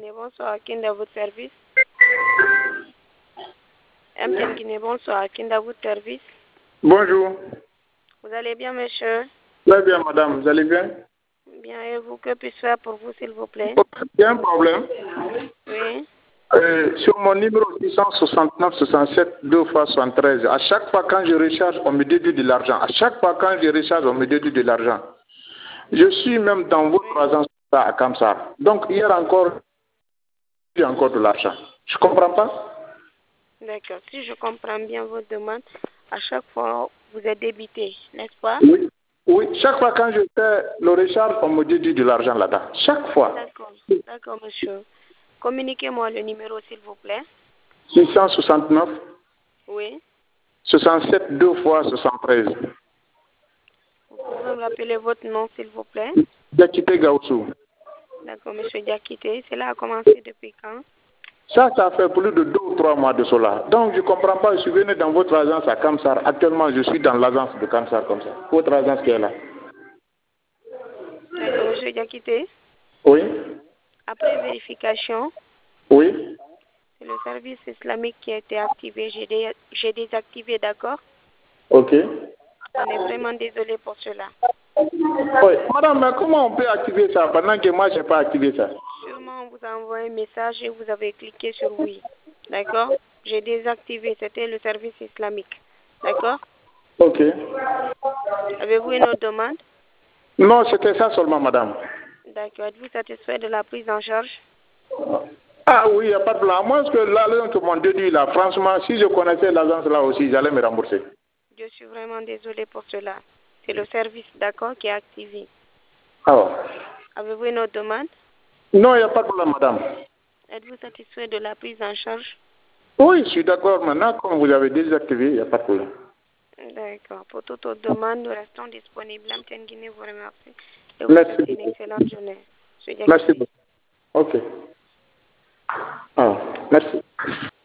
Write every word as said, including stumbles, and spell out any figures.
Guinée, bonsoir. Qui est à votre service? M T N Guinée, bonsoir. Qui est à votre service? Bonjour. Vous allez bien, monsieur? Très bien, madame. Vous allez bien? Bien, et vous, que puis-je faire pour vous, s'il vous plaît? Il y a un problème. Oui. Euh, sur mon numéro six cent soixante-neuf soixante-sept deux fois soixante-treize, à chaque fois quand je recharge, on me déduit de l'argent. À chaque fois quand je recharge, on me déduit de l'argent. Je suis même dans votre Oui. agence à Kamsar. Donc hier encore, j'ai encore de l'argent. Je ne comprends pas. D'accord. Si je comprends bien votre demande, à chaque fois, vous êtes débité, n'est-ce pas? Oui. Oui, chaque fois quand je fais le recharge, on me déduit de l'argent là-bas. Chaque fois. D'accord. D'accord, monsieur. Communiquez-moi le numéro, s'il vous plaît. six cent soixante-neuf Oui. soixante-sept deux fois soixante-treize. Vous pouvez me rappeler votre nom, s'il vous plaît? Diakité Gaussou. D'accord, monsieur Diakité. Cela a commencé depuis quand? Ça, ça fait plus de deux ou trois mois de cela. Donc, je ne comprends pas. Je suis venu dans votre agence à Kamsar. Actuellement, je suis dans l'agence de Kamsar comme ça. Votre agence qui est là. D'accord, monsieur Diakité. Oui. Après vérification, Oui. c'est le service islamique qui a été activé. J'ai dé- j'ai désactivé, d'accord? OK. On est vraiment désolé pour cela. Oui. Madame, mais comment on peut activer ça pendant que moi, je n'ai pas activé ça? Sûrement, on vous a envoyé un message et vous avez cliqué sur oui. D'accord? J'ai désactivé. C'était le service islamique. D'accord? OK. Avez-vous une autre demande? Non, c'était ça seulement, madame. D'accord. Êtes-vous satisfait de la prise en charge? Ah oui, il n'y a pas de problème. Moi, ce que l'agence que m'ont déduit là, franchement, si je connaissais l'agence là aussi, j'allais me rembourser. Je suis vraiment désolée pour cela. C'est le service, d'accord, qui est activé. Alors. Avez-vous une autre demande? Non, il n'y a pas de problème, madame. Êtes-vous satisfait de la prise en charge? Oui, je suis d'accord. Maintenant, comme vous avez désactivé, il n'y a pas de problème. D'accord. Pour toute autre demande, nous restons disponibles. M T N Guinée vous remercie et vous Merci souhaite une beaucoup. excellente journée. Monsieur Merci Diakité. beaucoup. OK. Ah, merci.